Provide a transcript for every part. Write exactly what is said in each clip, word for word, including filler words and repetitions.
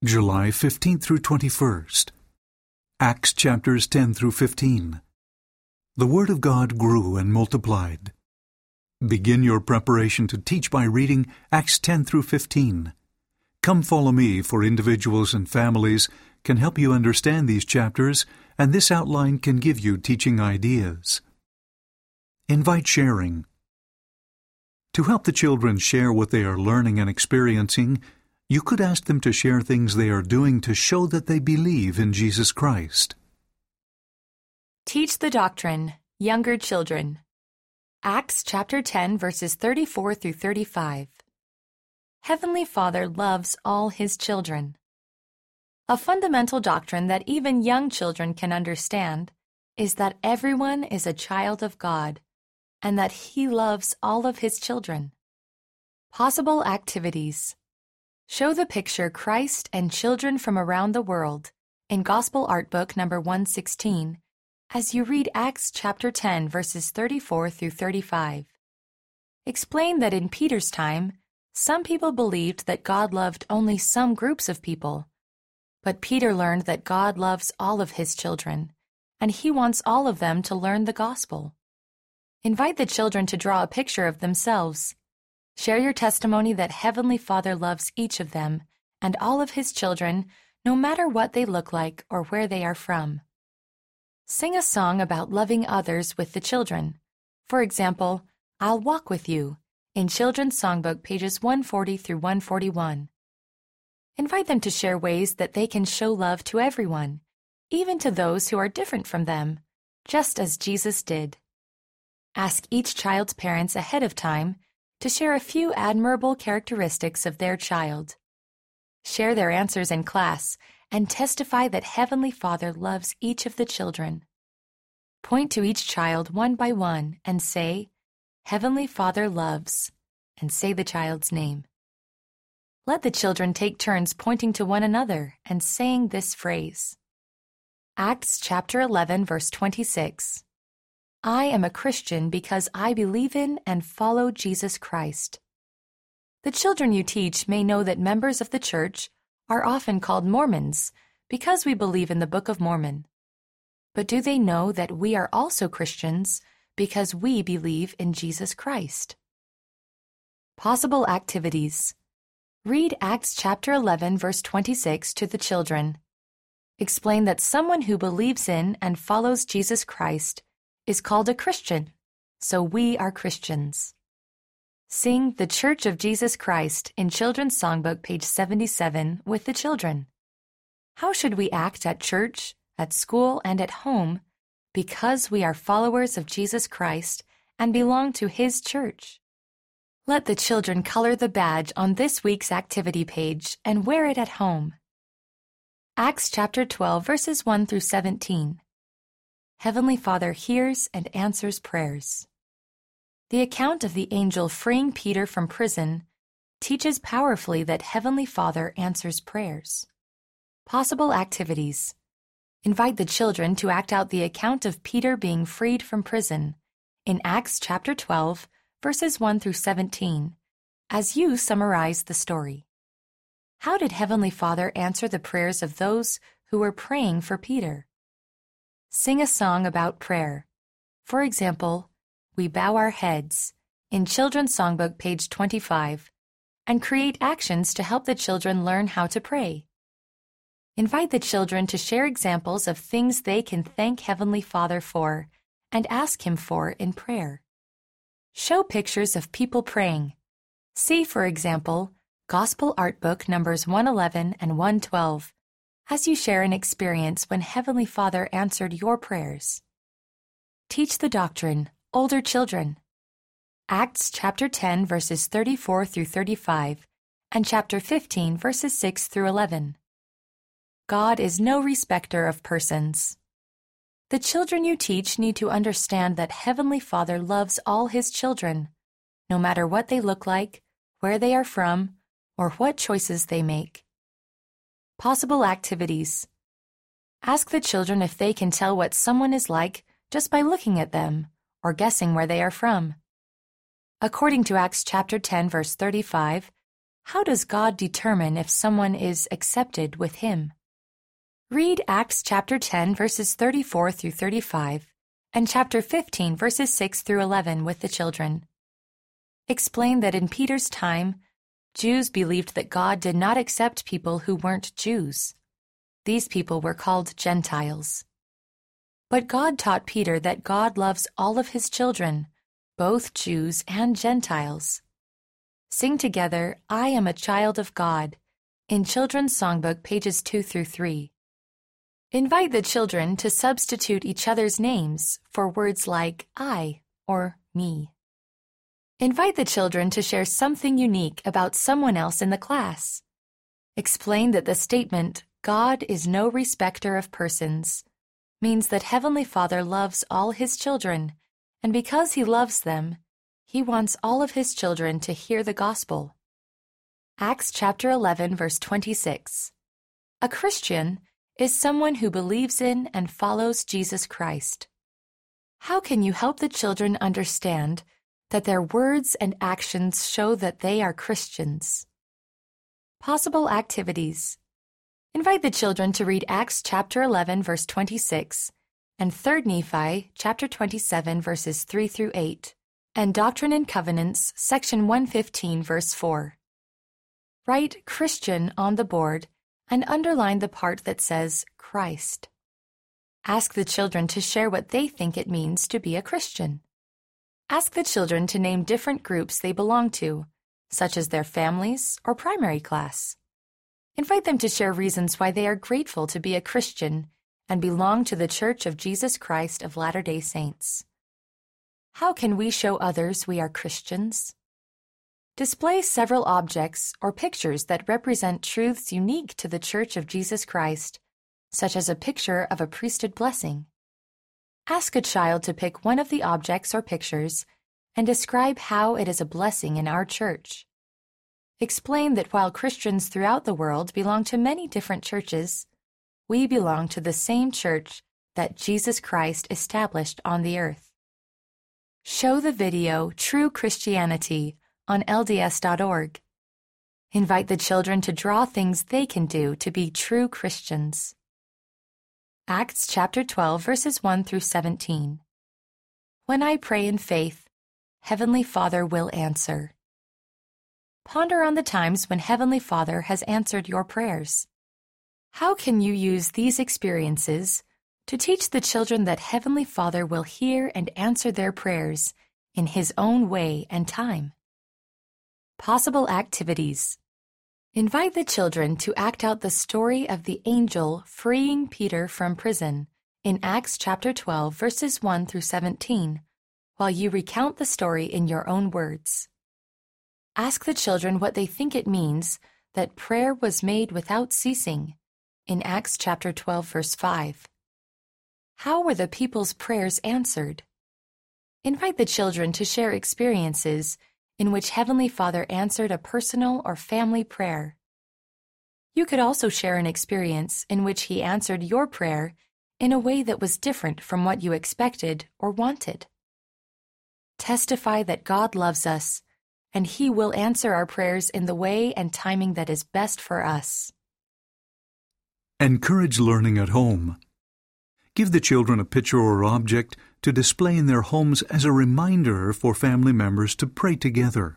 July fifteenth through twenty-first. Acts chapters ten through fifteen. The Word of God grew and multiplied. Begin your preparation to teach by reading Acts ten through fifteen. Come follow me, for individuals and families can help you understand these chapters, and this outline can give you teaching ideas. Invite sharing. To help the children share what they are learning and experiencing, you could ask them to share things they are doing to show that they believe in Jesus Christ. Teach the doctrine, younger children. Acts chapter ten, verses thirty-four through thirty-five. Heavenly Father loves all His children. A fundamental doctrine that even young children can understand is that everyone is a child of God and that He loves all of His children. Possible activities. Show the picture Christ and children from around the world in Gospel Art Book number one sixteen as you read Acts chapter ten, verses thirty-four through thirty-five. Explain that in Peter's time, some people believed that God loved only some groups of people, but Peter learned that God loves all of His children, and He wants all of them to learn the gospel. Invite the children to draw a picture of themselves. Share your testimony that Heavenly Father loves each of them and all of His children, no matter what they look like or where they are from. Sing a song about loving others with the children. For example, I'll Walk With You, in Children's Songbook pages one forty through one forty-one. Invite them to share ways that they can show love to everyone, even to those who are different from them, just as Jesus did. Ask each child's parents ahead of time to share a few admirable characteristics of their child. Share their answers in class and testify that Heavenly Father loves each of the children. Point to each child one by one and say, Heavenly Father loves, and say the child's name. Let the children take turns pointing to one another and saying this phrase. Acts chapter eleven, verse twenty-six. I am a Christian because I believe in and follow Jesus Christ. The children you teach may know that members of the church are often called Mormons because we believe in the Book of Mormon. But do they know that we are also Christians because we believe in Jesus Christ? Possible activities. Read Acts chapter eleven, verse twenty-six to the children. Explain that someone who believes in and follows Jesus Christ is called a Christian, so we are Christians. Sing The Church of Jesus Christ in Children's Songbook, page seventy-seven, with the children. How should we act at church, at school, and at home because we are followers of Jesus Christ and belong to His church? Let the children color the badge on this week's activity page and wear it at home. Acts chapter twelve, verses one through seventeen. Heavenly Father hears and answers prayers. The account of the angel freeing Peter from prison teaches powerfully that Heavenly Father answers prayers. Possible activities. Invite the children to act out the account of Peter being freed from prison in Acts chapter twelve, verses one through seventeen, as you summarize the story. How did Heavenly Father answer the prayers of those who were praying for Peter? Sing a song about prayer. For example, We Bow Our Heads, in Children's Songbook, page twenty-five, and create actions to help the children learn how to pray. Invite the children to share examples of things they can thank Heavenly Father for and ask Him for in prayer. Show pictures of people praying. See, for example, Gospel Art Book numbers one eleven and one twelve, as you share an experience when Heavenly Father answered your prayers. Teach the doctrine, older children. Acts chapter ten, verses thirty-four through thirty-five, and chapter fifteen, verses six through eleven. God is no respecter of persons. The children you teach need to understand that Heavenly Father loves all His children, no matter what they look like, where they are from, or what choices they make. Possible activities. Ask the children if they can tell what someone is like just by looking at them or guessing where they are from. According to Acts chapter ten, verse thirty-five, How does God determine if someone is accepted with Him? Read Acts chapter ten, verses thirty-four through thirty-five, and chapter fifteen, verses six through eleven with the children. Explain that in Peter's time, Jews believed that God did not accept people who weren't Jews. These people were called Gentiles. But God taught Peter that God loves all of His children, both Jews and Gentiles. Sing together, I Am a Child of God, in Children's Songbook, pages two through three. Invite the children to substitute each other's names for words like I or me. Invite the children to share something unique about someone else in the class. Explain that the statement, God is no respecter of persons, means that Heavenly Father loves all His children, and because He loves them, He wants all of His children to hear the gospel. Acts chapter eleven, verse twenty-six. A Christian is someone who believes in and follows Jesus Christ. How can you help the children understand that their words and actions show that they are Christians? Possible activities. Invite the children to read Acts chapter eleven, verse twenty-six, and Third Nephi chapter twenty-seven, verses three through eight, and Doctrine and Covenants, section one fifteen, verse four. Write Christian on the board and underline the part that says Christ. Ask the children to share what they think it means to be a Christian. Ask the children to name different groups they belong to, such as their families or primary class. Invite them to share reasons why they are grateful to be a Christian and belong to the Church of Jesus Christ of Latter-day Saints. How can we show others we are Christians? Display several objects or pictures that represent truths unique to the Church of Jesus Christ, such as a picture of a priesthood blessing. Ask a child to pick one of the objects or pictures and describe how it is a blessing in our church. Explain that while Christians throughout the world belong to many different churches, we belong to the same church that Jesus Christ established on the earth. Show the video True Christianity on L D S dot org. Invite the children to draw things they can do to be true Christians. Acts chapter twelve, verses one through seventeen. When I pray in faith, Heavenly Father will answer. Ponder on the times when Heavenly Father has answered your prayers. How can you use these experiences to teach the children that Heavenly Father will hear and answer their prayers in His own way and time? Possible activities. Invite the children to act out the story of the angel freeing Peter from prison in Acts chapter twelve, verses one through seventeen, while you recount the story in your own words. Ask the children what they think it means that prayer was made without ceasing in Acts chapter twelve, verse five. How were the people's prayers answered? Invite the children to share experiences in which Heavenly Father answered a personal or family prayer. You could also share an experience in which He answered your prayer in a way that was different from what you expected or wanted. Testify that God loves us, and He will answer our prayers in the way and timing that is best for us. Encourage learning at home. Give the children a picture or object to display in their homes as a reminder for family members to pray together.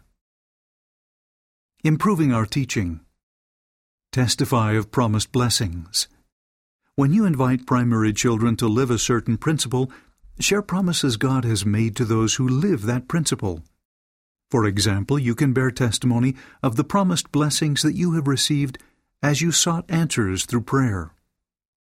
Improving our teaching. Testify of promised blessings. When you invite primary children to live a certain principle, share promises God has made to those who live that principle. For example, you can bear testimony of the promised blessings that you have received as you sought answers through prayer.